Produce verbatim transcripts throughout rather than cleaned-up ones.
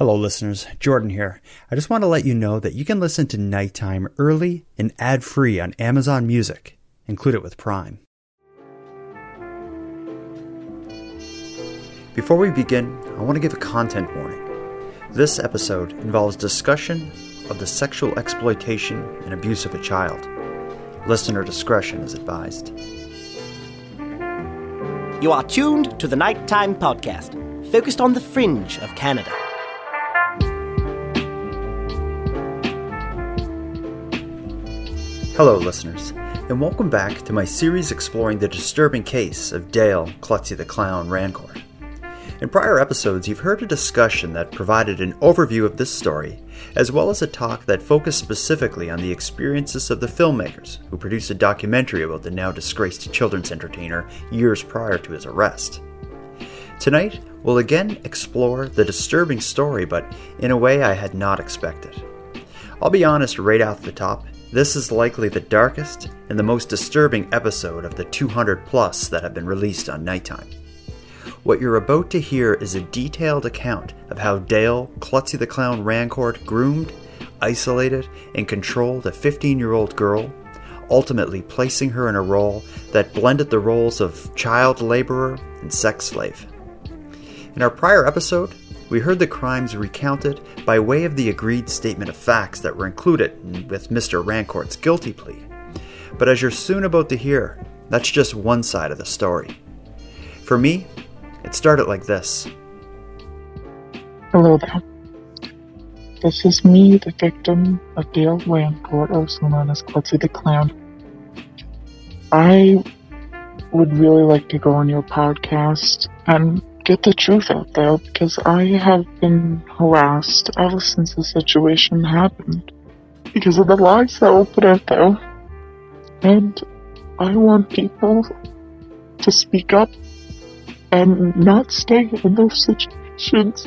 Hello listeners, Jordan here. I just want to let you know that you can listen to Nighttime early and ad-free on Amazon Music. Include it with Prime. Before we begin, I want to give a content warning. This episode involves discussion of the sexual exploitation and abuse of a child. Listener discretion is advised. You are tuned to the Nighttime Podcast, focused on the fringe of Canada. Hello listeners, and welcome back to my series exploring the disturbing case of Dale Klutzy the Clown Rancourt. In prior episodes, you've heard a discussion that provided an overview of this story, as well as a talk that focused specifically on the experiences of the filmmakers who produced a documentary about the now disgraced children's entertainer years prior to his arrest. Tonight, we'll again explore the disturbing story, but in a way I had not expected. I'll be honest right off the top, this is likely the darkest and the most disturbing episode of the two hundred plus that have been released on Nighttime. What you're about to hear is a detailed account of how Dale Klutzy the Clown Rancourt groomed, isolated, and controlled a fifteen-year-old girl, ultimately placing her in a role that blended the roles of child laborer and sex slave. In our prior episode, we heard the crimes recounted by way of the agreed statement of facts that were included with Mister Rancourt's guilty plea. But as you're soon about to hear, that's just one side of the story. For me, it started like this. Hello there. This is me, the victim of Dale Rancourt, also known as Klutzy the Clown. I would really like to go on your podcast and get the truth out there, because I have been harassed ever since the situation happened because of the lies that were put out there, and I want people to speak up and not stay in those situations.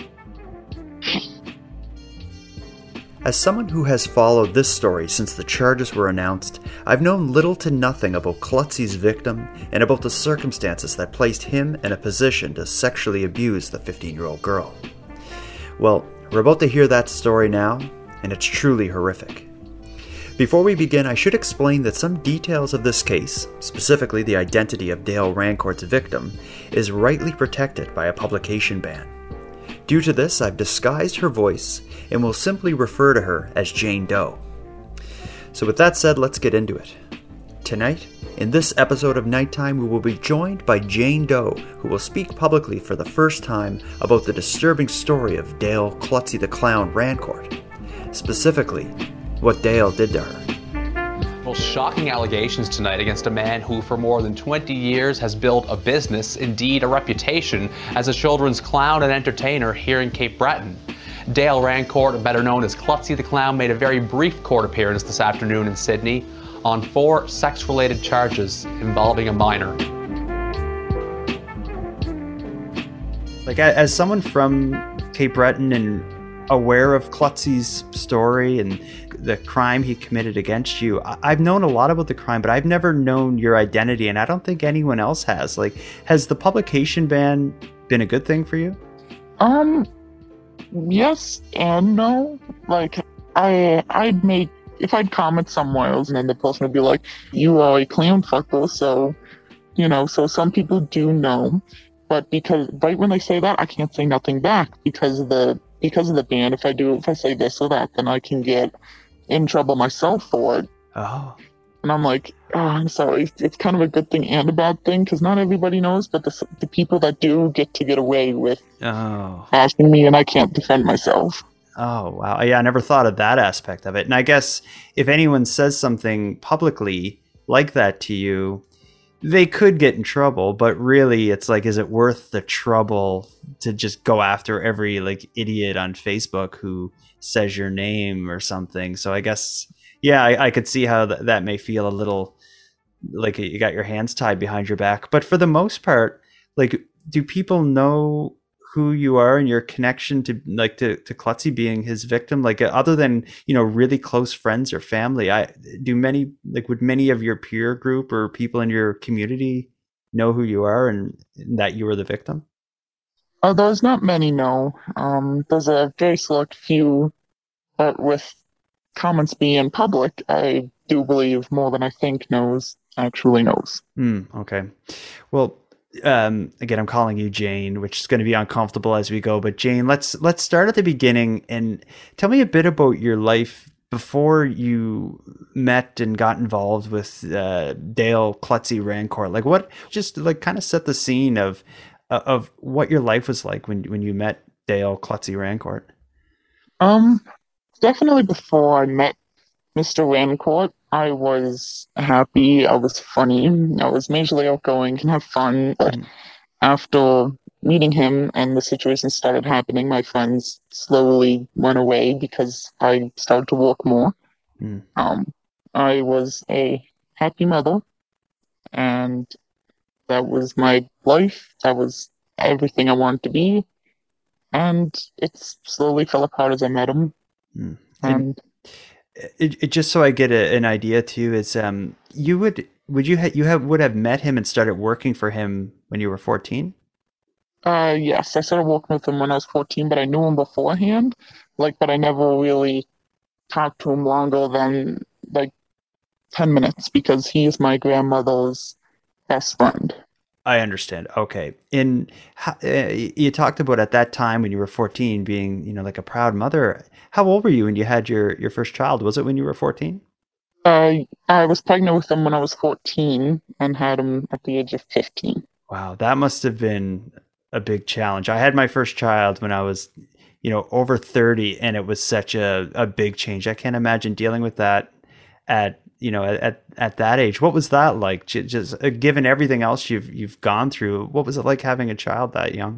As someone who has followed this story since the charges were announced, I've known little to nothing about Klutzy's victim and about the circumstances that placed him in a position to sexually abuse the fifteen-year-old girl. Well, we're about to hear that story now, and it's truly horrific. Before we begin, I should explain that some details of this case, specifically the identity of Dale Rancourt's victim, is rightly protected by a publication ban. Due to this, I've disguised her voice and will simply refer to her as Jane Doe. So with that said, let's get into it. Tonight, in this episode of Nighttime, we will be joined by Jane Doe, who will speak publicly for the first time about the disturbing story of Dale Klutzy the Clown Rancourt. Specifically, what Dale did to her. Well, shocking allegations tonight against a man who for more than twenty years has built a business, indeed a reputation, as a children's clown and entertainer here in Cape Breton. Dale Rancourt, better known as Klutzy the Clown, made a very brief court appearance this afternoon in Sydney on four sex-related charges involving a minor. Like, as someone from Cape Breton and aware of Klutzy's story and the crime he committed against you, I've known a lot about the crime, but I've never known your identity, and I don't think anyone else has. Like, has the publication ban been a good thing for you? Um, yes and no. Like, I, I'd make, if I'd comment somewhere else, and then the person would be like, you are a clown fucker, so, you know, so some people do know. But because, right when they say that, I can't say nothing back because of the, because of the ban. If I do, if I say this or that, then I can get in trouble myself for it. Oh. And I'm like, oh, I'm sorry. It's kind of a good thing and a bad thing, because not everybody knows, but the, the people that do get to get away with oh. asking me, and I can't defend myself. Oh, wow. Yeah, I never thought of that aspect of it. And I guess if anyone says something publicly like that to you, they could get in trouble, but really it's like, is it worth the trouble to just go after every like idiot on Facebook who says your name or something? So I guess, yeah, I, I could see how th- that may feel a little like you got your hands tied behind your back. But for the most part, like, do people know who you are and your connection to like to, to Klutzy being his victim? Like, other than, you know, really close friends or family, I do many like would many of your peer group or people in your community know who you are and that you were the victim? Uh, there's not many, no. Um, there's a very select few, but with comments being public, I do believe more than I think knows actually knows. Hmm. Okay. Well, um, again, I'm calling you Jane, which is going to be uncomfortable as we go. But Jane, let's let's start at the beginning and tell me a bit about your life before you met and got involved with uh, Dale Klutzy Rancourt. Like, what? Just like kind of set the scene of of what your life was like when when you met Dale Klutzy Rancourt. Um, Definitely before I met mister Rancourt, I was happy, I was funny, I was majorly outgoing, can have fun, but Mm. after meeting him and the situation started happening, my friends slowly went away because I started to work more. Mm. Um, I was a happy mother, and that was my life. That was everything I wanted to be, and it slowly fell apart as I met him. Mm. And And it, it just so I get a, an idea too is um you would would you ha- you have would have met him and started working for him when you were fourteen? uh, yes, I started working with him when I was fourteen, but I knew him beforehand. Like, but I never really talked to him longer than like ten minutes because he is my grandmother's best friend. I understand. Okay. In ho- uh, you talked about at that time when you were fourteen being, you know, like a proud mother. How old were you when you had your your first child? Was it when you were fourteen? Uh, I was pregnant with him when I was fourteen and had him at the age of fifteen. Wow, that must have been a big challenge. I had my first child when I was, you know, over thirty, and it was such a, a big change. I can't imagine dealing with that at, you know, at, at that age. What was that like? Ju- Just uh, given everything else you've you've gone through, what was it like having a child that young?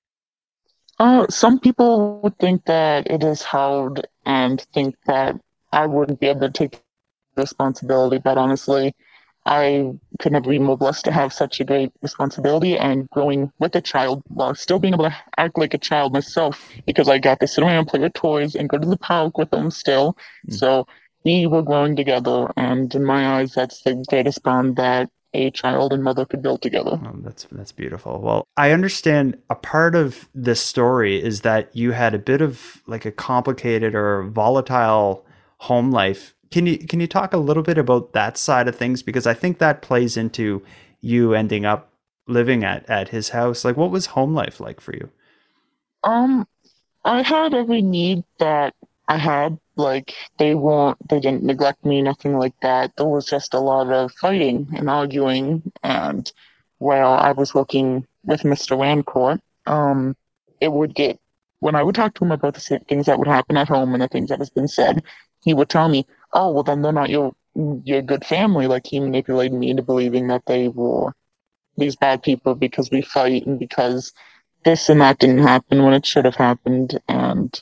Uh, some people would think that it is hard and think that I wouldn't be able to take responsibility, but honestly, I could never be more blessed to have such a great responsibility and growing with a child while still being able to act like a child myself because I got to sit around and play with toys and go to the park with them still. Mm. So we were growing together, and in my eyes, that's the greatest bond that a child and mother could build together. Oh, that's that's beautiful. Well, I understand a part of this story is that you had a bit of like a complicated or volatile home life. Can you can you talk a little bit about that side of things? Because I think that plays into you ending up living at at his house. Like, what was home life like for you? Um, I had every need that I had. Like they weren't, they didn't neglect me, nothing like that. There was just a lot of fighting and arguing. And while I was working with mister Rancourt, um, it would get when I would talk to him about the sa- things that would happen at home and the things that has been said, he would tell me, "Oh, well, then they're not your your good family." Like he manipulated me into believing that they were these bad people because we fight and because this and that didn't happen when it should have happened, and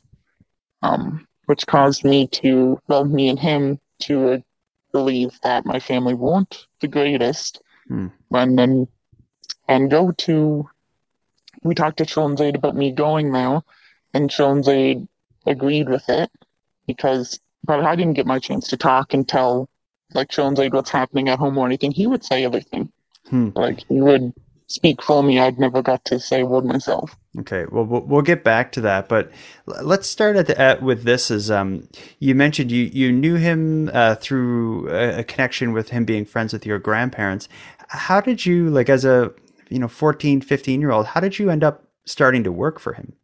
um, which caused me to, well, me and him to uh, believe that my family weren't the greatest. Hmm. And then, and go to, we talked to Children's Aid about me going now, and Children's Aid agreed with it because, but I didn't get my chance to talk and tell, like, Children's Aid what's happening at home or anything. He would say everything. Hmm. Like, he would speak for me. I'd never got to say a word myself. Okay, well, we'll we'll get back to that, but l- let's start at, the, at with this. As um, you mentioned, you you knew him uh, through a, a connection with him being friends with your grandparents. How did you, like, as a you know fourteen, fifteen year old, how did you end up starting to work for him?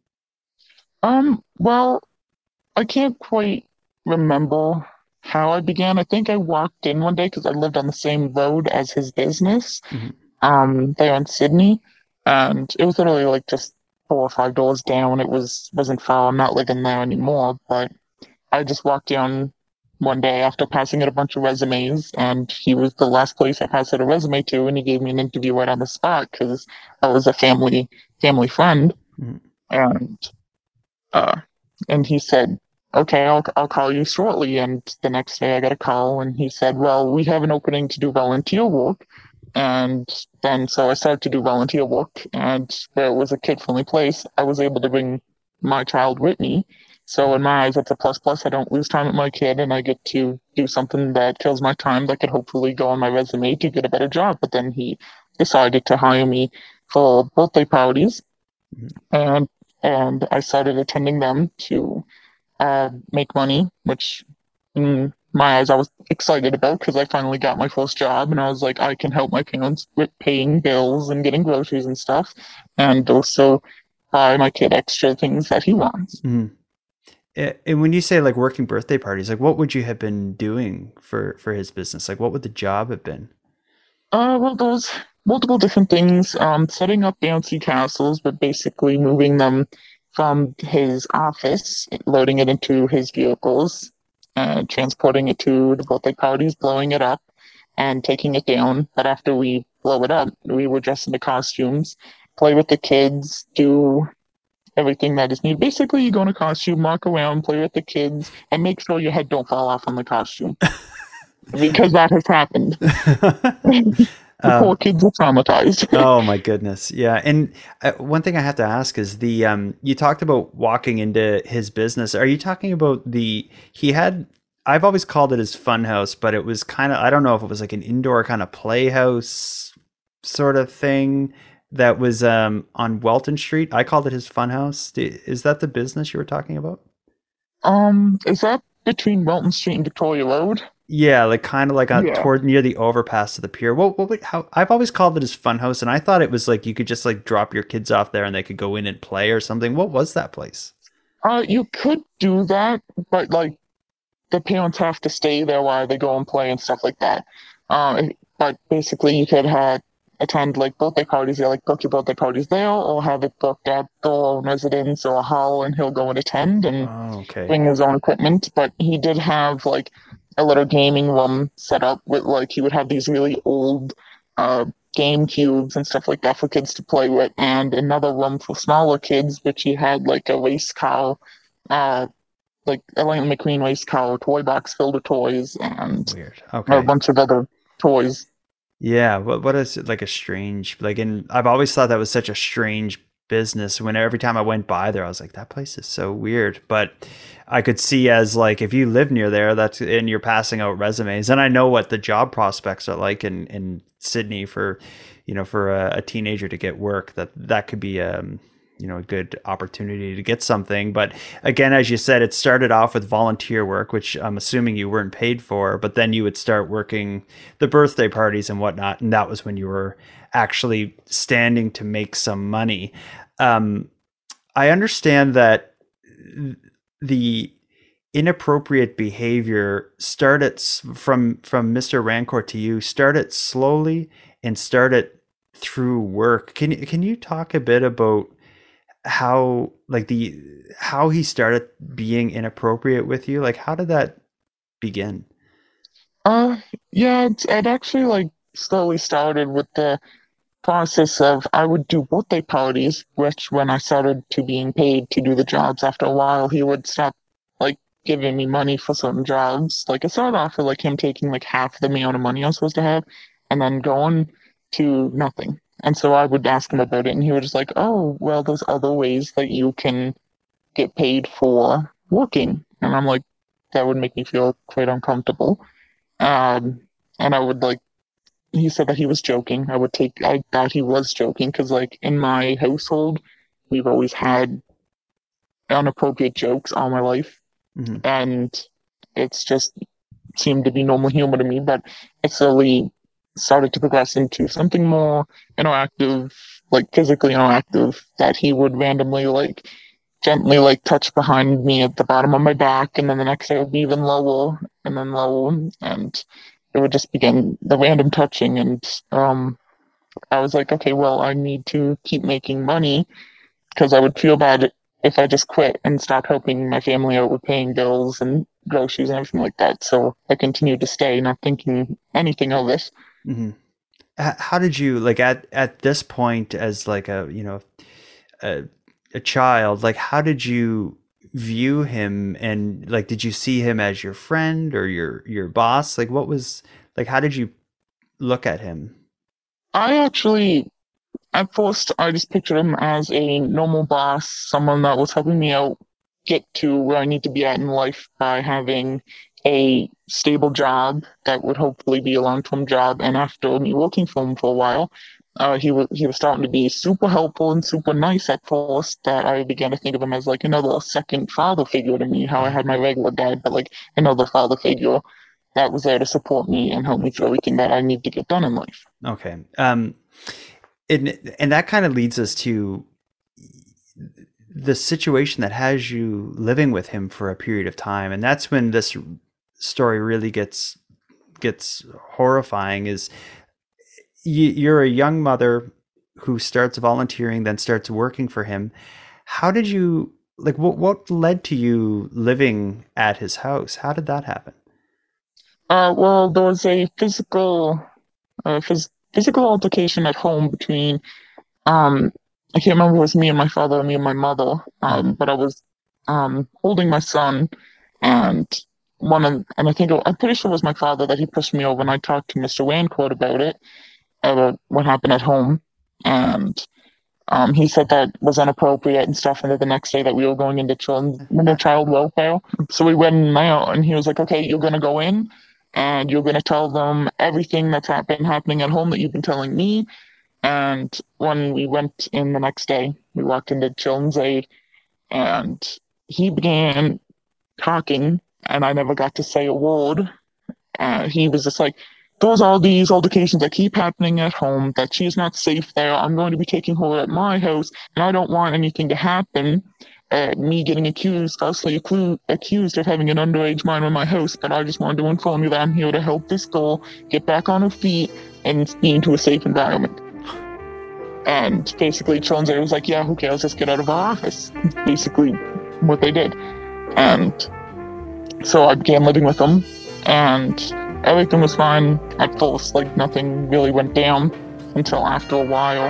Um, well, I can't quite remember how I began. I think I walked in one day because I lived on the same road as his business, Mhm. um, there in Sydney, and it was literally like just four or five doors down. It was wasn't far. I'm not living there anymore, but I just walked down one day after passing out a bunch of resumes, and he was the last place I passed out a resume to, and he gave me an interview right on the spot because I was a family family friend, Mhm. and uh, and he said, "Okay, I'll I'll call you shortly." And the next day, I got a call, and he said, "Well, we have an opening to do volunteer work." And then, so I started to do volunteer work, and where it was a kid-friendly place, I was able to bring my child with me. So in my eyes, that's a plus plus. I don't lose time with my kid, and I get to do something that kills my time that could hopefully go on my resume to get a better job. But then he decided to hire me for birthday parties and and I started attending them to uh, make money, which in my eyes I was excited about because I finally got my first job, and I was like, I can help my parents with paying bills and getting groceries and stuff, and also buy my kid extra things that he wants. Mm-hmm. And when you say like working birthday parties, like what would you have been doing for for his business? Like what would the job have been? Uh, well, those multiple different things. Um, setting up bouncy castles, but basically moving them from his office, loading it into his vehicles, uh, transporting it to the birthday parties, blowing it up, and taking it down. But after we blow it up, we would dress in the costumes, play with the kids, do everything that is needed. Basically, you go in a costume, walk around, play with the kids, and make sure your head don't fall off on the costume. Because that has happened. The um, poor kids are traumatized. Oh my goodness. Yeah. And uh, one thing I have to ask is the, um, you talked about walking into his business. Are you talking about the, he had, I've always called it his fun house, but it was kind of, I don't know if it was like an indoor kind of playhouse sort of thing that was um, on Welton Street. I called it his fun house. Is that the business you were talking about? Um, is that between Welton Street and Victoria Road? Yeah, like kind of like on, Yeah. toward near the overpass to the pier. What, what, how, I've always called it his fun house, and I thought it was like you could just like drop your kids off there and they could go in and play or something. What was that place? Uh, you could do that, but like the parents have to stay there while they go and play and stuff like that. Uh, but basically, you could have attend like birthday parties there, like book your birthday parties there, or have it booked at their own residence or a hall, and he'll go and attend and Oh, okay. bring his own equipment. But he did have like a little gaming room set up with like he would have these really old uh game cubes and stuff like that for kids to play with, and another room for smaller kids, which he had like a race car, uh like a Lightning McQueen race car toy box filled with toys and Weird. a Okay. bunch of other toys. Yeah. What, what is it like a strange, like, and I've always thought that was such a strange business. When every time I went by there, I was like, that place is so weird. But I could see as like, if you live near there, that's, and you're passing out resumes, and I know what the job prospects are like in, in Sydney for, you know, for a, a teenager to get work, that that could be, um, you know, a good opportunity to get something. But again, as you said, it started off with volunteer work, which I'm assuming you weren't paid for, but then you would start working the birthday parties and whatnot. And that was when you were actually standing to make some money. Um, I understand that the inappropriate behavior started from, from Mister Rancourt to you, started slowly and started through work. Can you, can you talk a bit about how like the how he started being inappropriate with you? Like how did that begin? Uh, yeah, it, it actually like slowly started with the process of I would do birthday parties, which when I started to being paid to do the jobs, after a while he would stop like giving me money for certain jobs. Like it started off with like him taking like half the amount of money I was supposed to have, and then going to nothing. And so I would ask him about it, and he was just like, "Oh, well, there's other ways that you can get paid for working." And I'm like, that would make me feel quite uncomfortable. Um, and I would like, he said that he was joking. I would take, I thought he was joking because, like, in my household, we've always had inappropriate jokes all my life. Mm-hmm. And it's just seemed to be normal humor to me. But it slowly started to progress into something more interactive, like physically interactive, that he would randomly, like, gently like touch behind me at the bottom of my back, and then the next day it would be even lower and then lower, and it would just begin the random touching. And um I was like, okay, well, I need to keep making money because I would feel bad if I just quit and stopped helping my family out with paying bills and groceries and everything like that. So I continued to stay, not thinking anything of it. Mm-hmm. How did you like at at this point as like a you know a a child, like how did you view him, and like did you see him as your friend or your your boss? Like what was like how did you look at him? I actually, at first, I just pictured him as a normal boss, someone that was helping me out get to where I need to be at in life by having a stable job that would hopefully be a long-term job. And after me working for him for a while, Uh, he was he was starting to be super helpful and super nice at first. That I began to think of him as like another second father figure to me. How I had my regular dad, but like another father figure that was there to support me and help me through everything that I need to get done in life. Okay. Um, and and that kind of leads us to the situation that has you living with him for a period of time, and that's when this story really gets gets horrifying. Is you, you're a young mother who starts volunteering, then starts working for him. How did you like? What what led to you living at his house? How did that happen? Uh, well, there was a physical, uh, phys- physical altercation at home between, um, I can't remember if it was me and my father or me and my mother, um, but I was, um, holding my son, and one of, and I think, it, I'm pretty sure it was my father that he pushed me over, and I talked to Mister Wancourt about it, about what happened at home, and, um, he said that was inappropriate and stuff, and then the next day that we were going into child, into child welfare, so we went in there, and he was like, okay, you're gonna go in, and you're going to tell them everything that's been happening at home that you've been telling me. And when we went in the next day, we walked into Children's Aid, and he began talking, and I never got to say a word. Uh, he was just like, there's all these altercations that keep happening at home, that she's not safe there. I'm going to be taking her at my house, and I don't want anything to happen. Uh, me getting accused, falsely accused, accused of having an underage minor in my house, but I just wanted to inform you that I'm here to help this girl get back on her feet and be into a safe environment. And basically, Children's Aid was like, yeah, who cares? Just get out of our office. Basically, what they did. And so I began living with them, and everything was fine at first. Like, nothing really went down until after a while.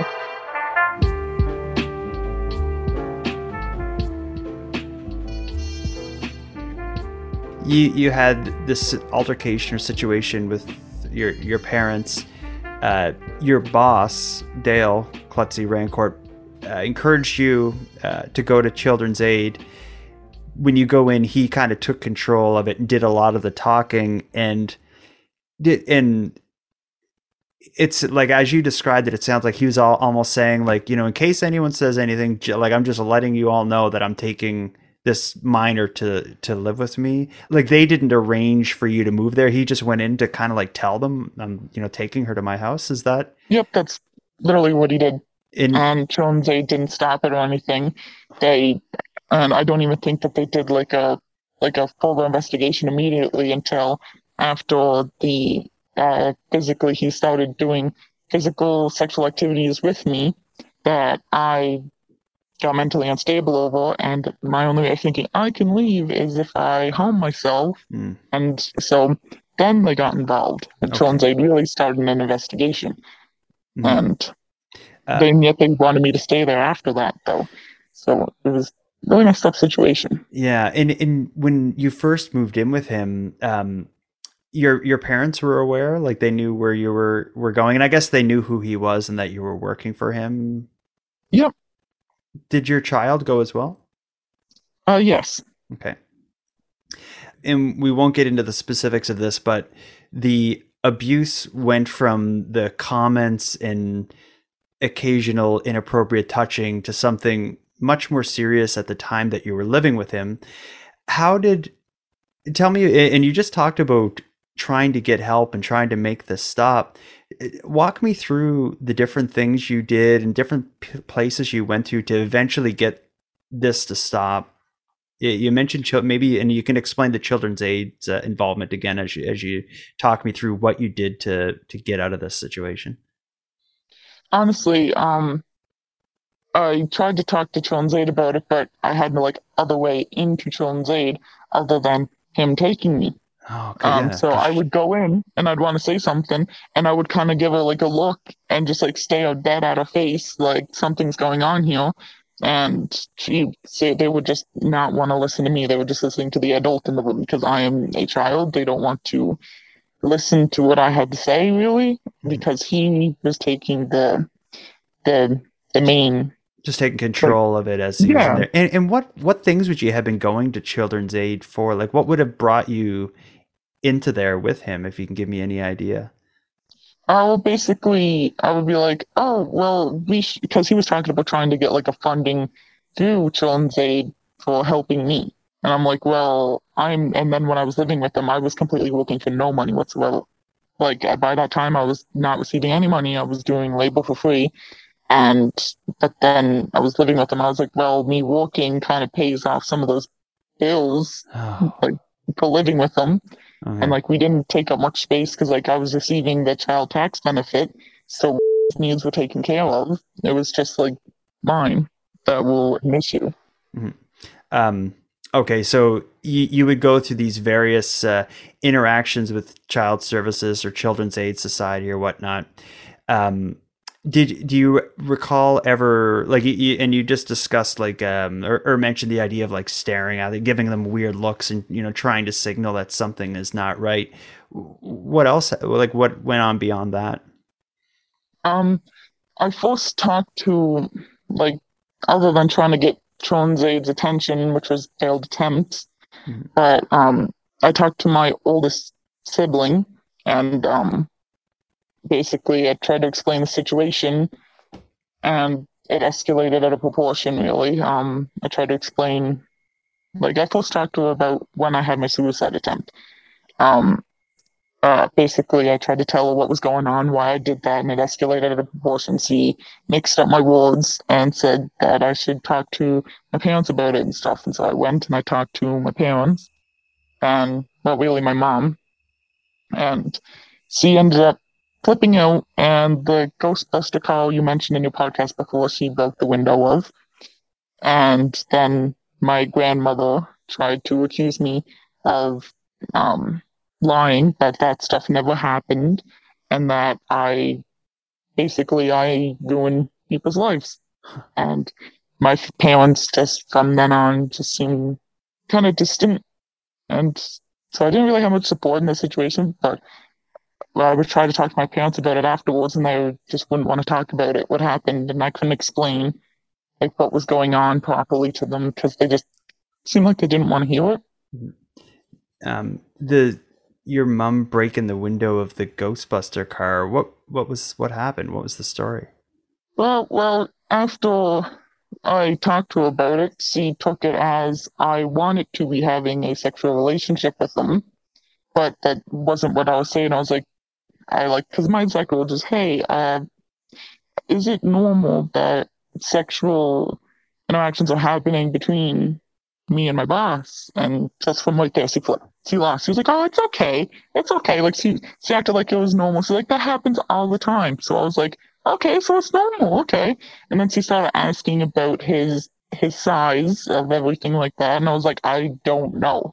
You you had this altercation or situation with your your parents. Uh, your boss, Dale Klutzy Rancourt, uh, encouraged you uh, to go to Children's Aid. When you go in, he kind of took control of it and did a lot of the talking. And did and it's like, as you described it, it sounds like he was all, almost saying, like, you know, in case anyone says anything, like, I'm just letting you all know that I'm taking this minor to to live with me. Like, they didn't arrange for you to move there. He just went in to kind of like tell them, I'm, you know, taking her to my house. Is that? Yep, that's literally what he did. In And Children's Aid didn't stop it or anything. They, and I don't even think that they did like a like a further investigation immediately until after the uh, physically he started doing physical sexual activities with me that I got mentally unstable over, and my only way of thinking I can leave is if I harm myself. Mm. And so then they got involved. And okay. Children's Aid really started an investigation. Mm. And uh, they, yet they wanted me to stay there after that, though. So it was a really messed up situation. Yeah, and, and when you first moved in with him, um, your your parents were aware? Like, they knew where you were, were going? And I guess they knew who he was and that you were working for him? Yep. Did your child go as well? Uh, yes. Okay. And we won't get into the specifics of this, but the abuse went from the comments and occasional inappropriate touching to something much more serious at the time that you were living with him. How did, tell me, and you just talked about trying to get help and trying to make this stop. Walk me through the different things you did and different p- places you went to to eventually get this to stop. You mentioned maybe, and you can explain the Children's Aid's uh, involvement again as you, as you talk me through what you did to to get out of this situation. Honestly, um, I tried to talk to Children's Aid about it, but I had no like other way into Children's Aid other than him taking me. Oh, okay, um, yeah. So I would go in and I'd want to say something, and I would kind of give her like a look and just like stare dead at her face, like something's going on here. And she say they would just not want to listen to me. They were just listening to the adult in the room because I am a child. They don't want to listen to what I had to say, really, because he was taking the the the main. Just taking control like, of it as he yeah. was in there. And, and what, what things would you have been going to Children's Aid for? Like, what would have brought you into there with him, if you can give me any idea? I will basically, I would be like, oh, well, we, sh-, because he was talking about trying to get like a funding through Children's Aid for helping me. And I'm like, well, I'm, and then when I was living with him, I was completely working for no money whatsoever. Like by that time, I was not receiving any money. I was doing labor for free. And, but then I was living with him. I was like, well, me working kind of pays off some of those bills, Oh, like for living with him. And okay. like we didn't take up much space because like I was receiving the child tax benefit, so needs were taken care of. It was just like mine that were an issue. Mhm. Um, okay, so you, you would go through these various uh, interactions with child services or Children's Aid Society or whatnot. Um, did do you recall ever like you, and you just discussed like um or, or mentioned the idea of like staring at it, giving them weird looks, and you know trying to signal that something is not right. What else? Like what went on beyond that? Um, I first talked to like other than trying to get Children's Aid's attention, which was failed attempts, Mhm. but um, I talked to my oldest sibling and um, basically I tried to explain the situation and it escalated at a proportion really. Um, I tried to explain, like, I first talked to her about when I had my suicide attempt. Um, uh, basically, I tried to tell her what was going on, why I did that, and it escalated at a proportion. She mixed up my words and said that I should talk to my parents about it and stuff. And so I went and I talked to my parents and, well, really my mom. And she ended up flipping out, and the Ghostbuster car you mentioned in your podcast before, she broke the window of. And then my grandmother tried to accuse me of um, lying, that that stuff never happened, and that I basically I ruined people's lives. And my parents just from then on just seemed kind of distant, and so I didn't really have much support in this situation. But I would try to talk to my parents about it afterwards, and they just wouldn't want to talk about it, what happened, and I couldn't explain like what was going on properly to them because they just seemed like they didn't want to hear it. Um, the your mom breaking the window of the Ghostbuster car. What what was what happened? What was the story? Well, well, after I talked to her about it, she took it as I wanted to be having a sexual relationship with them, but that wasn't what I was saying. I was like, I like, because my cycle was just, hey, uh, is it normal that sexual interactions are happening between me and my boss? And just from right there, she flipped. She lost. She was like, oh, it's okay. It's okay. Like, she, she acted like it was normal. She's like, that happens all the time. So I was like, okay, so it's normal. Okay. And then she started asking about his, his size of everything like that. And I was like, I don't know.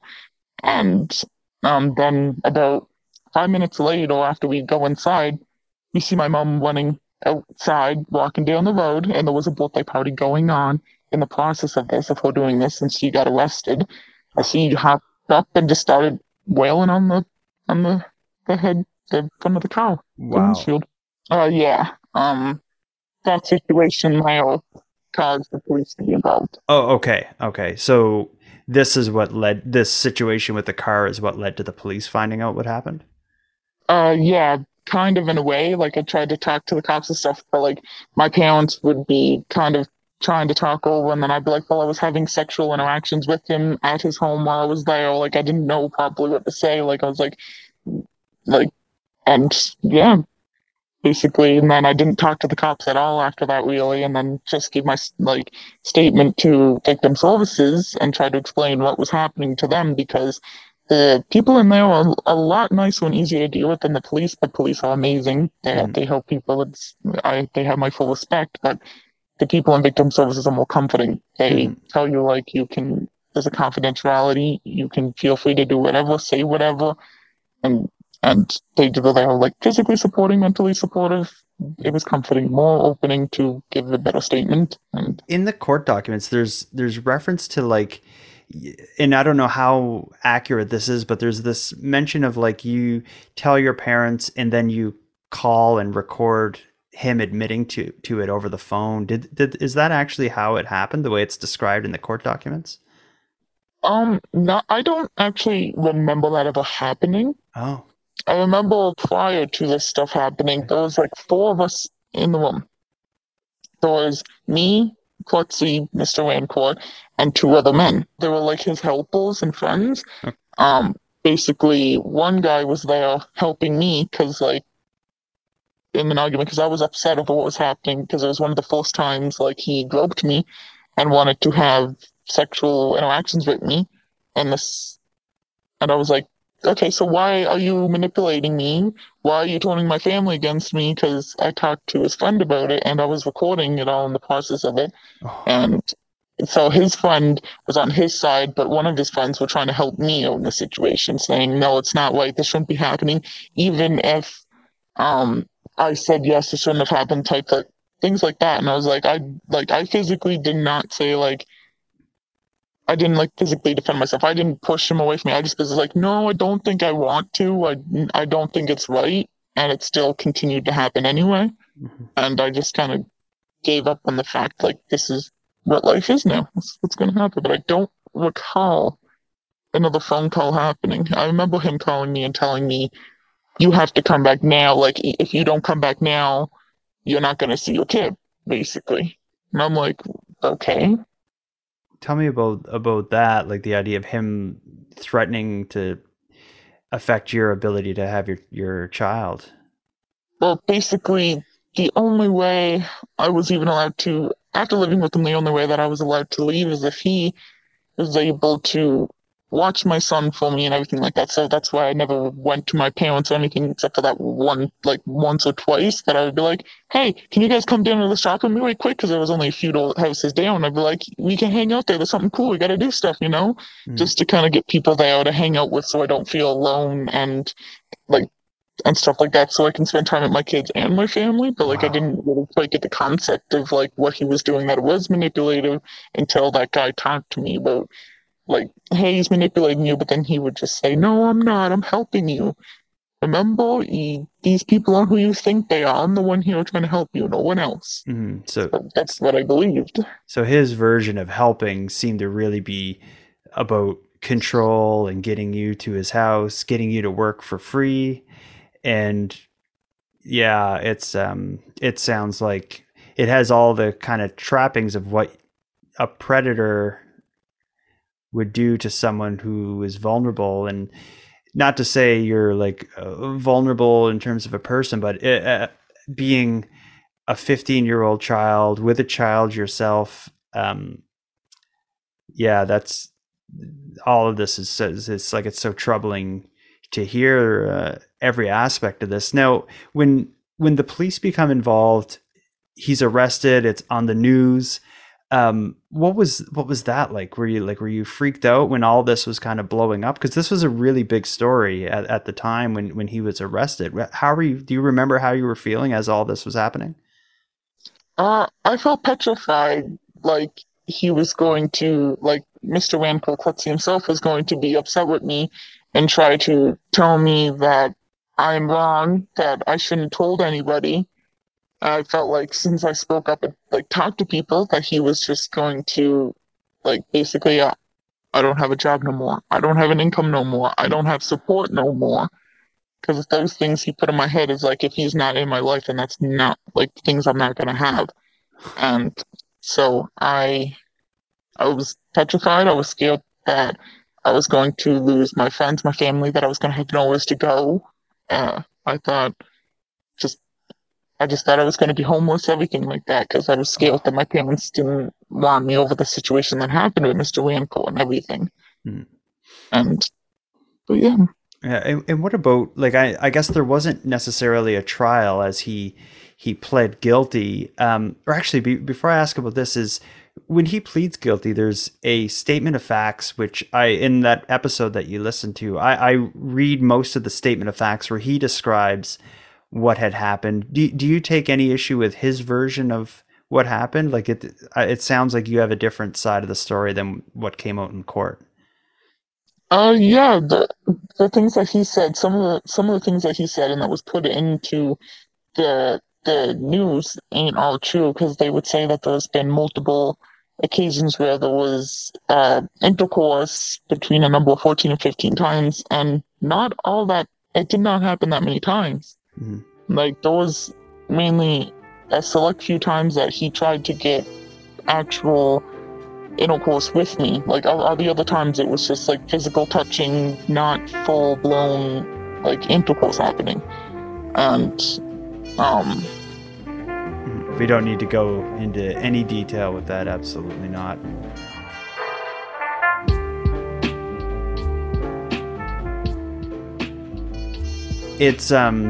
And um, then about five minutes later, after we go inside, we see my mom running outside, walking down the road, and there was a birthday party going on. In the process of this, of her doing this, and she got arrested, uh, she hopped up and just started wailing on the on the the head, the front of the car, the Wow. windshield. Uh, yeah. Um, that situation might have caused the police to be involved. Oh, okay, okay. So this is what led this situation with the car is what led to the police finding out what happened. Uh, yeah, kind of in a way. Like I tried to talk to the cops and stuff, but like my parents would be kind of trying to talk over, and then I'd be like, well, I was having sexual interactions with him at his home while I was there. Like I didn't know properly what to say. Like I was like, like, and yeah, basically. And then I didn't talk to the cops at all after that, really. And then just gave my like statement to victim services and tried to explain what was happening to them because the people in there are a lot nicer and easier to deal with than the police. But police are amazing. They Mhm. they help people. It's I they have my full respect. But the people in victim services are more comforting. They Mhm. tell you like you can. There's a confidentiality. You can feel free to do whatever, say whatever, and and they they are like physically supporting, mentally supportive. It was comforting, more opening to give a better statement. And In the court documents, there's there's reference to like, and I don't know how accurate this is, but there's this mention of like you tell your parents and then you call and record him admitting to to it over the phone. Did did is that actually how it happened? The way it's described in the court documents? um, not I don't actually remember that ever happening. Oh. I remember prior to this stuff happening, there was like four of us in the room. There was me, Klutzy, Mister Rancourt, and two other men. They were like his helpers and friends. Um, basically, one guy was there helping me because, like, in an argument, because I was upset over what was happening because it was one of the first times, like, he groped me and wanted to have sexual interactions with me, and this, and I was like, okay, so why are you manipulating me? Why are you turning my family against me? Because I talked to his friend about it, and I was recording it all in the process of it, Oh. and so his friend was on his side, but one of his friends were trying to help me out in the situation, saying, no, it's not right. This shouldn't be happening. Even if um, I said, yes, it shouldn't have happened, type of things like that. And I was like, I like I physically did not say, like, I didn't like physically defend myself. I didn't push him away from me. I just was like, no, I don't think I want to. I, I don't think it's right. And it still continued to happen anyway. Mm-hmm. And I just kind of gave up on the fact, like, this is what life is now. That's what's going to happen. But I don't recall another phone call happening. I remember him calling me and telling me, you have to come back now. Like, if you don't come back now, you're not going to see your kid, basically. And I'm like, okay. Tell me about about that, like the idea of him threatening to affect your ability to have your, your child. Well, basically, the only way I was even allowed to, after living with him, the only way that I was allowed to leave is if he was able to watch my son for me and everything like that. So that's why I never went to my parents or anything except for that one, like once or twice that I would be like, hey, can you guys come down to the shop with me right quick? Because there was only a few houses down. I'd be like, we can hang out there. There's something cool. We got to do stuff, you know, Mm. just to kind of get people there to hang out with so I don't feel alone and like, and stuff like that, so I can spend time with my kids and my family. But like, Wow. I didn't really quite get the concept of like what he was doing that was manipulative until that guy talked to me about, like, hey, he's manipulating you, but then he would just say, no, I'm not, I'm helping you. Remember, he, these people aren't who you think they are. I'm the one here trying to help you, no one else. Mm-hmm. So, So that's what I believed. so his version of helping seemed to really be about control and getting you to his house, getting you to work for free. And yeah, it's um it sounds like it has all the kind of trappings of what a predator would do to someone who is vulnerable. And not to say you're like uh, vulnerable in terms of a person, but it, uh, being a fifteen year old child with a child yourself, um yeah, that's all of this is, is it's like it's so troubling to hear uh, every aspect of this. Now, when when the police become involved, he's arrested. It's on the news. Um, what was what was that like? Were you like were you freaked out when all this was kind of blowing up? Because this was a really big story at, at the time when when he was arrested. How were you? Do you remember how you were feeling as all this was happening? Uh, I felt petrified, like he was going to, like Mister Rancourt Klutzy himself was going to be upset with me and try to tell me that I'm wrong, that I shouldn't have told anybody. I felt like since I spoke up and like talked to people, that he was just going to, like, basically, uh, I don't have a job no more. I don't have an income no more. I don't have support no more. Because those things he put in my head is like, if he's not in my life, then that's not like things I'm not gonna have. And so I, I was petrified. I was scared that I was going to lose my friends, my family, that I was gonna have nowhere to go. Uh, I thought, just, I just thought I was gonna be homeless, everything like that, because I was scared that my parents didn't want me over the situation that happened with Mister Rancourt and everything. Hmm. And, but yeah. Yeah, and, and what about like I, I guess there wasn't necessarily a trial as he he pled guilty. Um, or actually, be, before I ask about this, is when he pleads guilty, there's a statement of facts which I in that episode that you listened to, I, I read most of the statement of facts where he describes what had happened. Do do you take any issue with his version of what happened? Like it it sounds like you have a different side of the story than what came out in court. Uh, yeah, the the things that he said, some of the some of the things that he said, and that was put into the the news ain't all true, because they would say that there's been multiple occasions where there was uh intercourse between a number of fourteen or fifteen times, and not all that it did not happen that many times. Mm-hmm. Like, there was mainly a select few times that he tried to get actual intercourse with me. Like, all, all the other times it was just like physical touching, not full blown like intercourse happening. And um we don't need to go into any detail with that. Absolutely not. It's um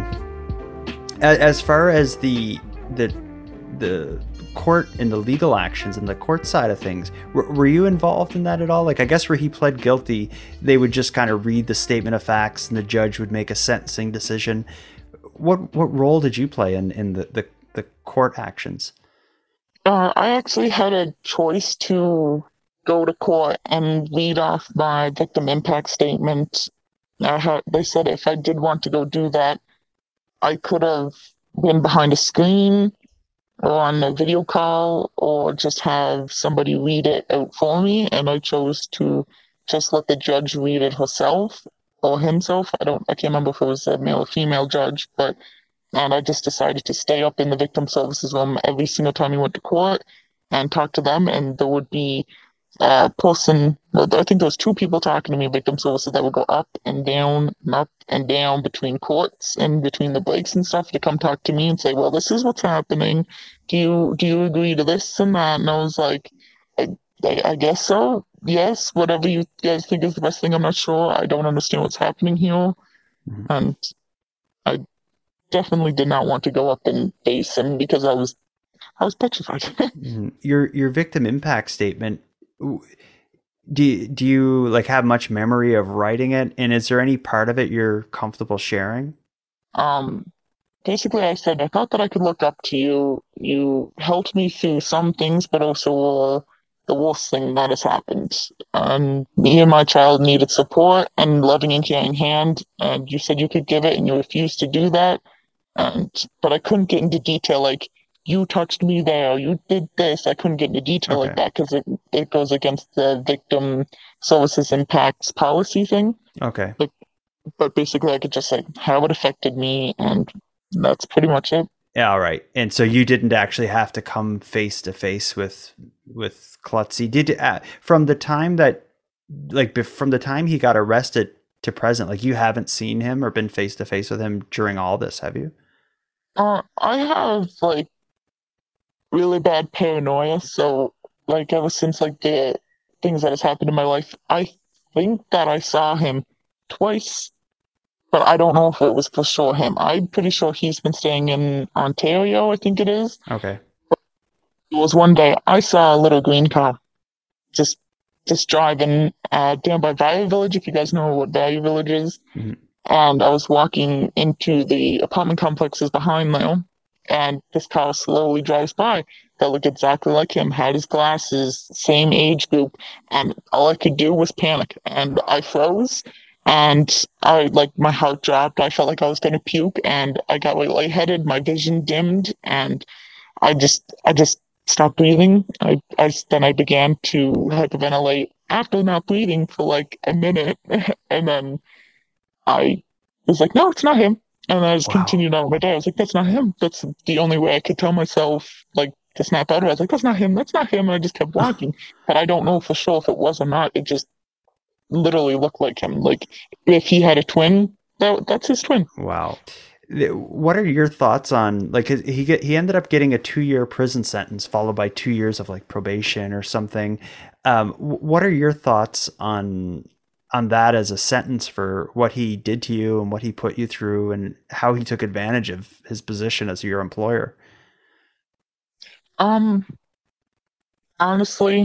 as far as the the the court and the legal actions and the court side of things, were, were you involved in that at all? Like, I guess where he pled guilty, they would just kind of read the statement of facts and the judge would make a sentencing decision. What what role did you play in in the the, the court actions? Uh, I actually had a choice to go to court and read off my victim impact statement. I had, they said if I did want to go do that, I could have been behind a screen or on a video call or just have somebody read it out for me. And I chose to just let the judge read it herself or himself. I don't, I can't remember if it was a male or female judge, but and I just decided to stay up in the victim services room every single time we went to court and talk to them. And there would be a person, I think there was two people talking to me in victim services that would go up and down and up and down between courts and between the breaks and stuff to come talk to me and say, well, this is what's happening. Do you, do you agree to this and that? And I was like, I, I, I guess so. Yes, whatever you guys think is the best thing. I'm not sure. I don't understand what's happening here. Mm-hmm. And I definitely did not want to go up and face him because I was I was petrified. your your victim impact statement, do do you like have much memory of writing it, and is there any part of it you're comfortable sharing? Um basically I said I thought that I could look up to you. You helped me through some things, but also uh, the worst thing that has happened. Um, me and my child needed support and loving and caring hand, and you said you could give it and you refused to do that. And but I couldn't get into detail like you touched me there, you did this. I couldn't get into detail okay. like that because it, it goes against the victim services impacts policy thing. Okay. But, but basically I could just say how it affected me, and that's pretty much it. Yeah, all right. And so you didn't actually have to come face to face with with Klutzy. Did uh, from the time that like from the time he got arrested to present, like you haven't seen him or been face to face with him during all this, have you? Uh, I have like really bad paranoia, so like ever since like the things that has happened in my life, I think that I saw him twice, but I don't know if it was for sure him. I'm pretty sure he's been staying in Ontario, I think it is. Okay. But it was one day I saw a little green car just just driving uh, down by Value Village, if you guys know what Value Village is. Mm-hmm. And I was walking into the apartment complexes behind there, and this car slowly drives by that looked exactly like him, had his glasses, same age group, and all I could do was panic. And I froze, and I, like, my heart dropped. I felt like I was going to puke, and I got really lightheaded. My vision dimmed, and I just, I just stopped breathing. I, I, then I began to hyperventilate after not breathing for like a minute, and then I was like, no, it's not him. And I just wow. continued on with my day. I was like, that's not him. That's the only way I could tell myself, like, to snap out of it. I was like, that's not him. That's not him. And I just kept walking. But I don't know for sure if it was or not. It just literally looked like him. Like, if he had a twin, that, that's his twin. Wow. What are your thoughts on, like, he get, he ended up getting a two-year prison sentence followed by two years of, like, probation or something. Um, what are your thoughts on on that as a sentence for what he did to you and what he put you through and how he took advantage of his position as your employer? Um, honestly,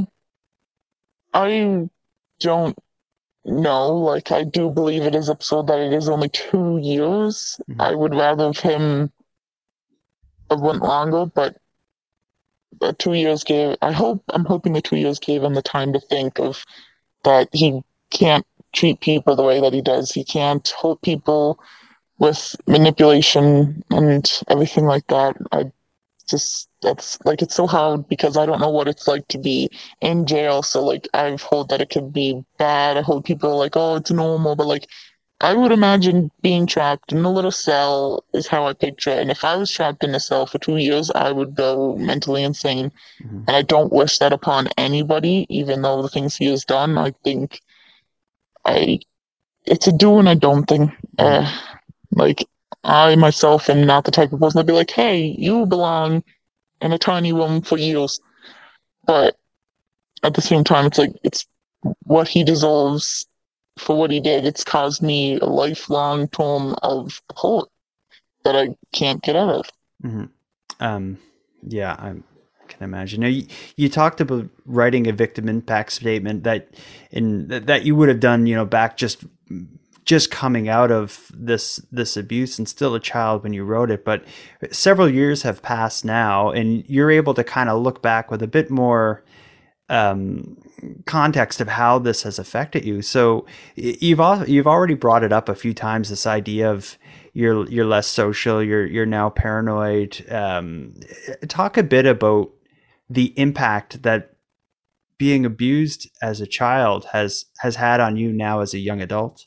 I don't know. Like, I do believe it is absurd that it is only two years. Mm-hmm. I would rather have him have went longer, but the two years gave, I hope, I'm hoping the two years gave him the time to think of that he can't treat people the way that he does. He can't hold people with manipulation and everything like that. I just, that's like, it's so hard because I don't know what it's like to be in jail. So like, I've heard that it could be bad. I heard people like, oh, it's normal, but like, I would imagine being trapped in a little cell is how I picture it. And if I was trapped in a cell for two years, I would go mentally insane. Mm-hmm. And I don't wish that upon anybody, even though the things he has done, I think I it's a do and I don't thing. Uh, like, I myself am not the type of person that'd be like, hey, you belong in a tiny room for years. But at the same time, it's like, it's what he deserves for what he did. It's caused me a lifelong term of hurt that I can't get out of. Mm-hmm. Um, yeah, I can imagine. Now, you, you talked about writing a victim impact statement that in that you would have done, you know, back just just coming out of this this abuse and still a child when you wrote it. But several years have passed now, and you're able to kind of look back with a bit more um, context of how this has affected you. So you've al- you've already brought it up a few times, this idea of you're you're less social, you're you're now paranoid. Um, talk a bit about the impact that being abused as a child has has had on you now as a young adult.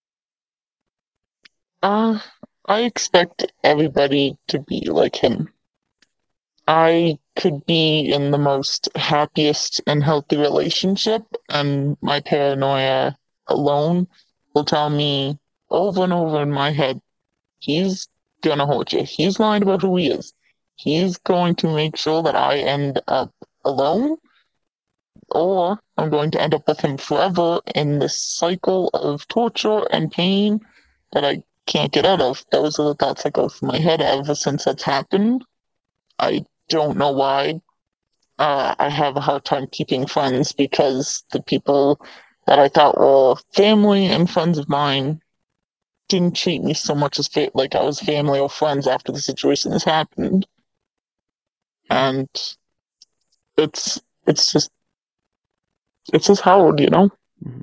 Uh, I expect everybody to be like him. I could be in the most happiest and healthy relationship, and my paranoia alone will tell me over and over in my head, he's gonna hurt you. He's lying about who he is. He's going to make sure that I end up alone, or I'm going to end up with him forever in this cycle of torture and pain that I can't get out of. Those are the thoughts that go through my head ever since that's happened. I don't know why. Uh, I have a hard time keeping friends because the people that I thought were family and friends of mine didn't treat me so much as fa- like I was family or friends after the situation has happened. And it's it's just it's just hard, you know.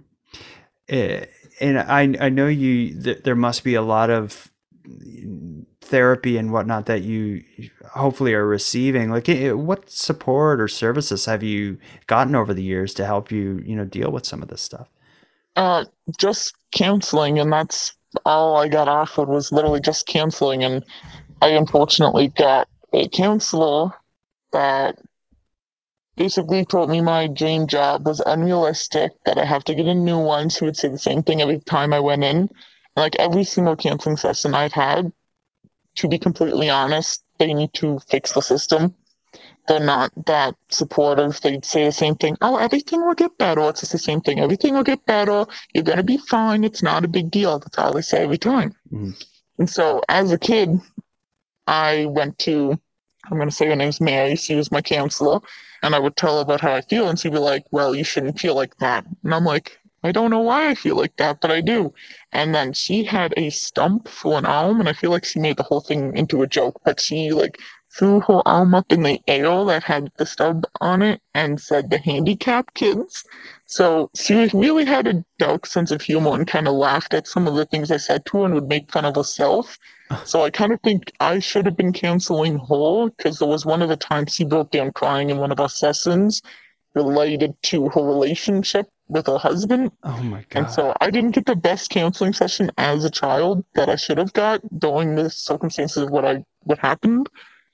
Uh, and I I know you. Th- there must be a lot of therapy and whatnot that you hopefully are receiving. Like, what support or services have you gotten over the years to help you, you know, deal with some of this stuff? Uh, just counseling, and that's all I got offered was literally just counseling. And I unfortunately got a counselor that basically told me my dream job was unrealistic, that I have to get a new one. She would say the same thing every time I went in. And like every single counseling session I've had, to be completely honest, they need to fix the system. They're not that supportive. They'd say the same thing. Oh, everything will get better. It's just the same thing. Everything will get better. You're going to be fine. It's not a big deal. That's all they say every time. Mm-hmm. And so as a kid, I went to, I'm going to say her name's Mary. She was my counselor. And I would tell her about how I feel. And she'd be like, well, you shouldn't feel like that. And I'm like, I don't know why I feel like that, but I do. And then she had a stump for an arm, and I feel like she made the whole thing into a joke, but she like threw her arm up in the air that had the stub on it and said the handicapped kids. So she really had a dark sense of humor and kind of laughed at some of the things I said to her and would make fun of herself. So I kind of think I should have been counseling her, because there was one of the times she broke down crying in one of our sessions related to her relationship with her husband. Oh my God. And so I didn't get the best counseling session as a child that I should have got during the circumstances of what I what happened.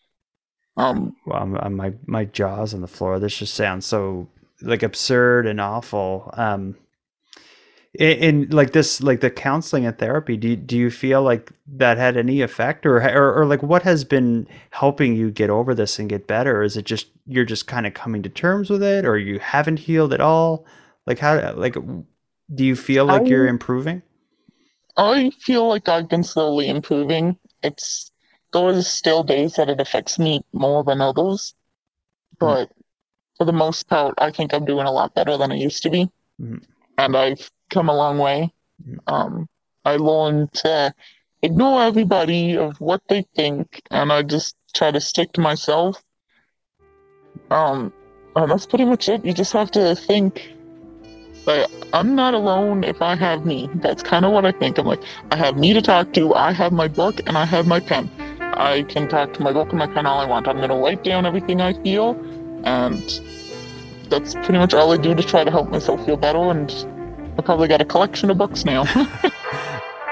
Um, well, I'm, I'm, my my jaw's on the floor. This just sounds so like absurd and awful. Um, in, in like this, like the counseling and therapy, do you, do you feel like that had any effect, or, or or like what has been helping you get over this and get better? Is it just you're just kind of coming to terms with it, or you haven't healed at all? Like how, like, do you feel like I, you're improving? I feel like I've been slowly improving. It's, there's still days that it affects me more than others, but mm. for the most part, I think I'm doing a lot better than I used to be. Mm. And I've come a long way. Mm. Um, I learned to ignore everybody of what they think, and I just try to stick to myself. Um, and that's pretty much it. You just have to think, like, I'm not alone if I have me. That's kind of what I think. I'm like, I have me to talk to, I have my book, and I have my pen. I can talk to my book and my pen all I want. I'm going to write down everything I feel, and that's pretty much all I do to try to help myself feel better, and I probably got a collection of books now.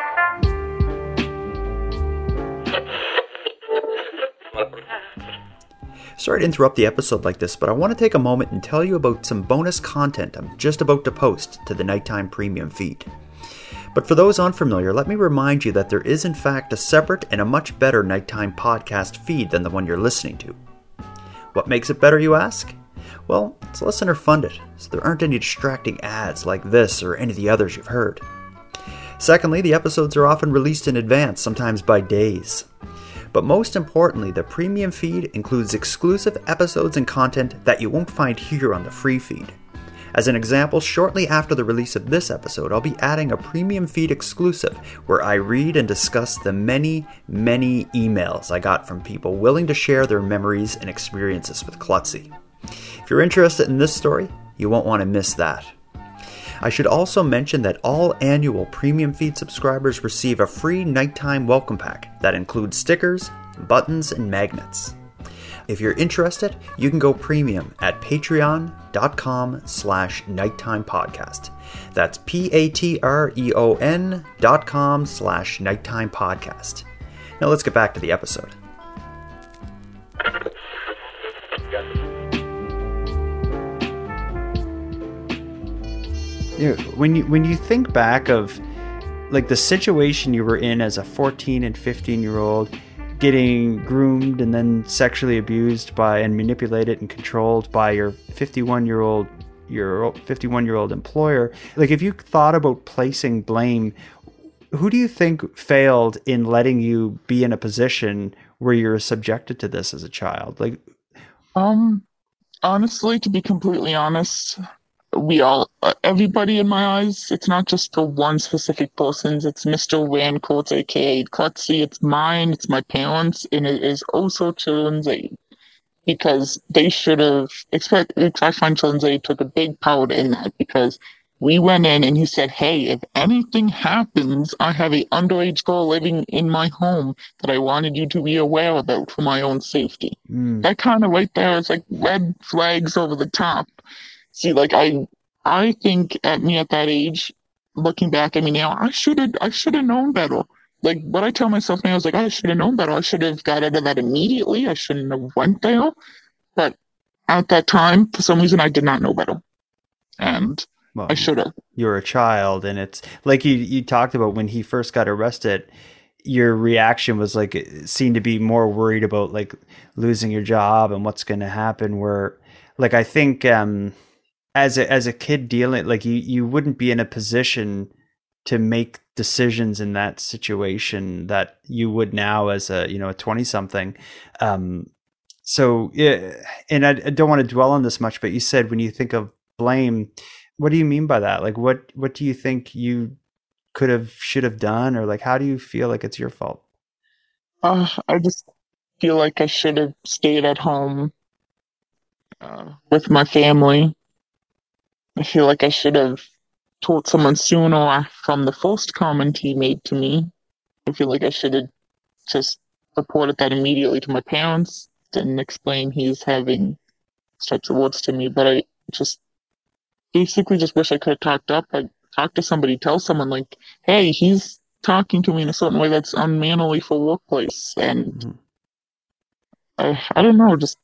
Sorry to interrupt the episode like this, but I want to take a moment and tell you about some bonus content I'm just about to post to the Nighttime Premium feed. But for those unfamiliar, let me remind you that there is in fact a separate and a much better Nighttime podcast feed than the one you're listening to. What makes it better, you ask? Well, it's listener funded, so there aren't any distracting ads like this or any of the others you've heard. Secondly, the episodes are often released in advance, sometimes by days. But most importantly, the premium feed includes exclusive episodes and content that you won't find here on the free feed. As an example, shortly after the release of this episode, I'll be adding a premium feed exclusive where I read and discuss the many, many emails I got from people willing to share their memories and experiences with Klutzy. If you're interested in this story, you won't want to miss that. I should also mention that all annual premium feed subscribers receive a free nighttime welcome pack that includes stickers, buttons, and magnets. If you're interested, you can go premium at patreon.com slash nighttime podcast. That's P-A-T-R-E-O-N dot com slash nighttime podcast. Now let's get back to the episode. You know, when you when you think back of like the situation you were in as a fourteen and fifteen year old, getting groomed and then sexually abused by and manipulated and controlled by your fifty-one year old your fifty-one year old employer, like if you thought about placing blame, who do you think failed in letting you be in a position where you're subjected to this as a child? Like, Um, honestly, to be completely honest, we all, uh, everybody in my eyes, it's not just for one specific person's, it's Mister Rancourt, aka Klutzy, it's mine, it's my parents, and it is also Children's Aid. Because they should have, expect, I find Children's Aid took a big part in that, because we went in and he said, hey, if anything happens, I have a underage girl living in my home that I wanted you to be aware about for my own safety. mm. That kind of right there is like red flags over the top. See, like I, I think at me at that age, looking back at me now, I should have, I should have known better. Like what I tell myself now is like, I should have known better. I should have got out of that immediately. I shouldn't have went there. But at that time, for some reason, I did not know better, and Well, I should have. You're a child, and it's like you you talked about when he first got arrested. Your reaction was like it seemed to be more worried about like losing your job and what's going to happen. Where like I think um, as a as a kid dealing like you you wouldn't be in a position to make decisions in that situation that you would now as a you know a twenty something. Um, so yeah, and I, I don't want to dwell on this much, but you said when you think of blame, what do you mean by that? Like what what do you think you could have should have done, or like how do you feel like it's your fault? Uh, I just feel like I should have stayed at home uh, with my family. I feel like I should have told someone sooner from the first comment he made to me. I feel like I should have just reported that immediately to my parents, didn't explain he's having such words to me, but I just basically just wish I could have talked up. I talked to somebody, tell someone like, hey, he's talking to me in a certain way that's unmanly for workplace. And Mm-hmm. I, I don't know, just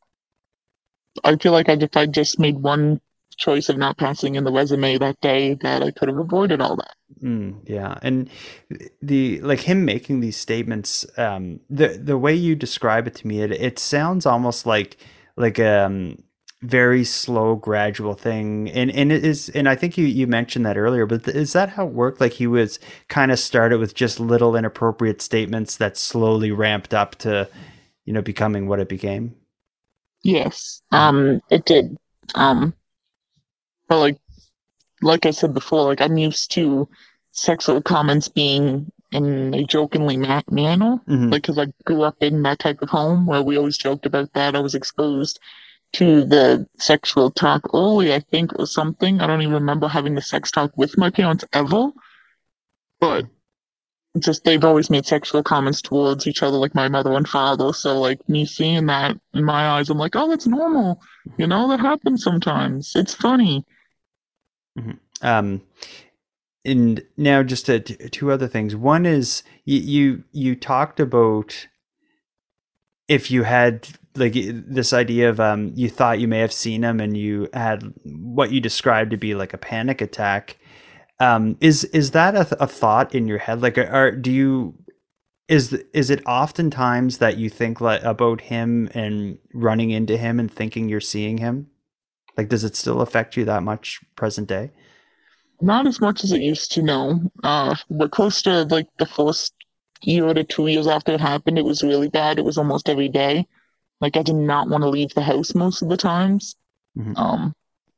I feel like I, if I just made one choice of not passing in the resume that day, that I could have avoided all that. Mm, yeah, and the like him making these statements, um, the the way you describe it to me, it it sounds almost like like um very slow, gradual thing, and and it is, and I think you you mentioned that earlier, but is that how it worked? Like he was kind of started with just little inappropriate statements that slowly ramped up to, you know, becoming what it became. Yes, um, it did. Um, but like, like I said before, like I'm used to sexual comments being in a jokingly ma- manner, Mhm. like because I grew up in that type of home where we always joked about that. I was exposed to the sexual talk early, I think, or something. I don't even remember having the sex talk with my parents ever, but just they've always made sexual comments towards each other, like my mother and father. So like me seeing that in my eyes, I'm like, oh, that's normal. You know, that happens sometimes. It's funny. Mhm. Um, and now just uh, t- two other things. One is you, you you talked about if you had like this idea of um, you thought you may have seen him and you had what you described to be like a panic attack. Um, is is that a, a thought in your head? Like, are do you is is it oftentimes that you think like about him and running into him and thinking you're seeing him? Like, does it still affect you that much present day? Not as much as it used to, no. Uh, but close to like the first year to two years after it happened, it was really bad. It was almost every day. Like, I did not want to leave the house most of the times. Mm-hmm. Um,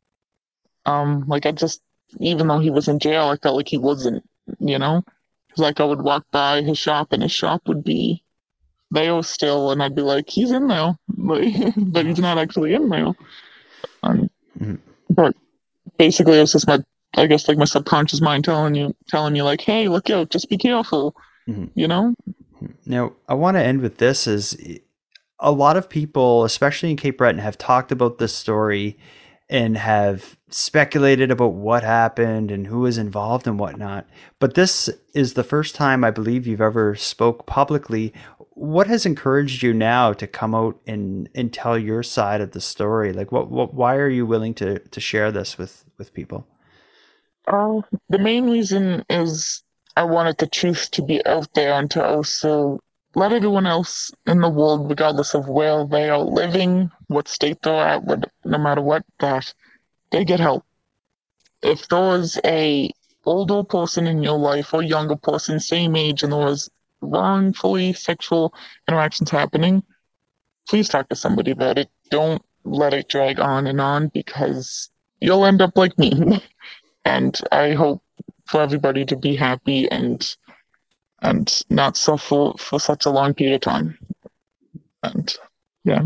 um, like I just, even though he was in jail, I felt like he wasn't, you know? Because like I would walk by his shop and his shop would be there still, and I'd be like, he's in there, like, but he's not actually in there. Um, mm-hmm. But basically, it was just my, I guess, like my subconscious mind telling you, telling you, like, hey, look out, just be careful, mm-hmm. you know? Now, I want to end with this: is a lot of people, especially in Cape Breton, have talked about this story and have speculated about what happened and who was involved and whatnot. But this is the first time I believe you've ever spoke publicly. What has encouraged you now to come out and, and tell your side of the story? Like, what, what, why are you willing to, to share this with, with people? Uh, the main reason is I wanted the truth to be out there and to also let everyone else in the world, regardless of where they are living, what state they're at, what, no matter what, that they get help. If there was a older person in your life or younger person, same age, and there was wrongfully sexual interactions happening, please talk to somebody about it. Don't let it drag on and on, because you'll end up like me. And I hope for everybody to be happy and and not suffer for such a long period of time. And yeah.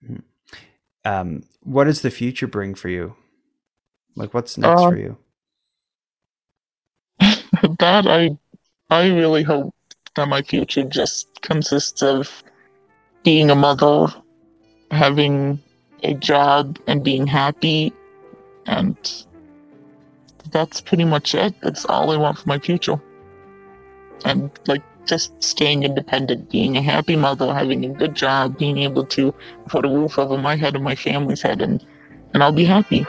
Um, what does the future bring for you? Like, what's next uh, for you? That I I really hope that my future just consists of being a mother, having a job, and being happy, and that's pretty much it. That's all I want for my future. And like just staying independent, being a happy mother, having a good job, being able to put a roof over my head and my family's head, and, and I'll be happy.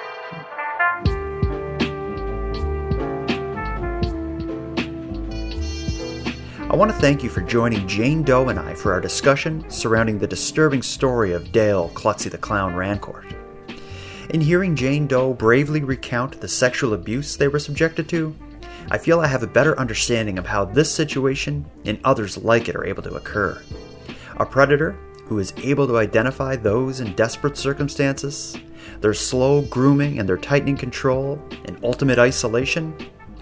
I want to thank you for joining Jane Doe and I for our discussion surrounding the disturbing story of Dale Klutzy the Clown Rancourt. In hearing Jane Doe bravely recount the sexual abuse they were subjected to, I feel I have a better understanding of how this situation and others like it are able to occur. A predator who is able to identify those in desperate circumstances, their slow grooming and their tightening control, and ultimate isolation.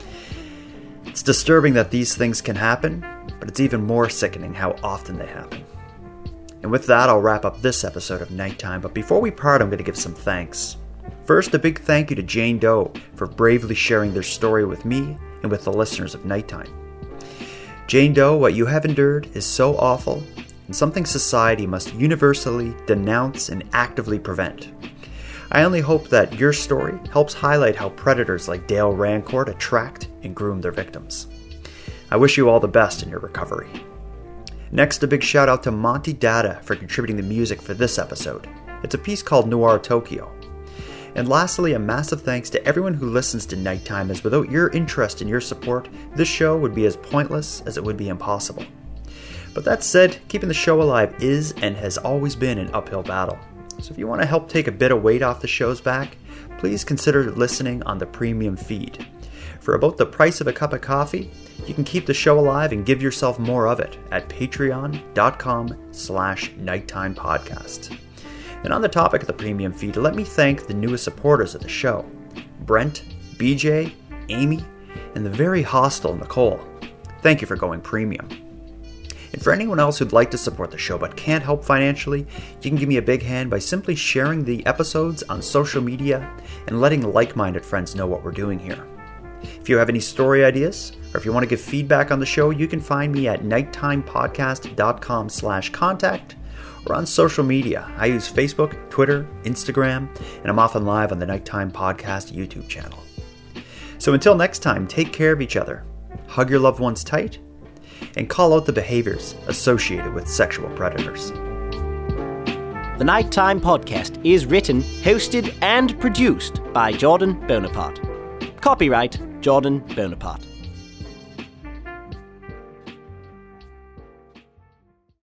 It's disturbing that these things can happen, but it's even more sickening how often they happen. And with that, I'll wrap up this episode of Nighttime, but before we part, I'm going to give some thanks. First, a big thank you to Jane Doe for bravely sharing their story with me and with the listeners of Nighttime. Jane Doe, what you have endured is so awful and something society must universally denounce and actively prevent. I only hope that your story helps highlight how predators like Dale Rancourt attract and groom their victims. I wish you all the best in your recovery. Next, a big shout out to Monty Data for contributing the music for this episode. It's a piece called Noir Tokyo. And lastly, a massive thanks to everyone who listens to Nighttime, as without your interest and your support, this show would be as pointless as it would be impossible. But that said, keeping the show alive is and has always been an uphill battle. So if you want to help take a bit of weight off the show's back, please consider listening on the premium feed. For about the price of a cup of coffee, you can keep the show alive and give yourself more of it at patreon.com slash nighttime podcast. And on the topic of the premium feed, let me thank the newest supporters of the show, Brent, B J, Amy, and the very hostile Nicole. Thank you for going premium. And for anyone else who'd like to support the show but can't help financially, you can give me a big hand by simply sharing the episodes on social media and letting like-minded friends know what we're doing here. If you have any story ideas, or if you want to give feedback on the show, you can find me at nighttimepodcast.com slash contact, or on social media. I use Facebook, Twitter, Instagram, and I'm often live on the Nighttime Podcast YouTube channel. So until next time, take care of each other, hug your loved ones tight, and call out the behaviors associated with sexual predators. The Nighttime Podcast is written, hosted, and produced by Jordan Bonaparte. Copyright Jordan Bonaparte.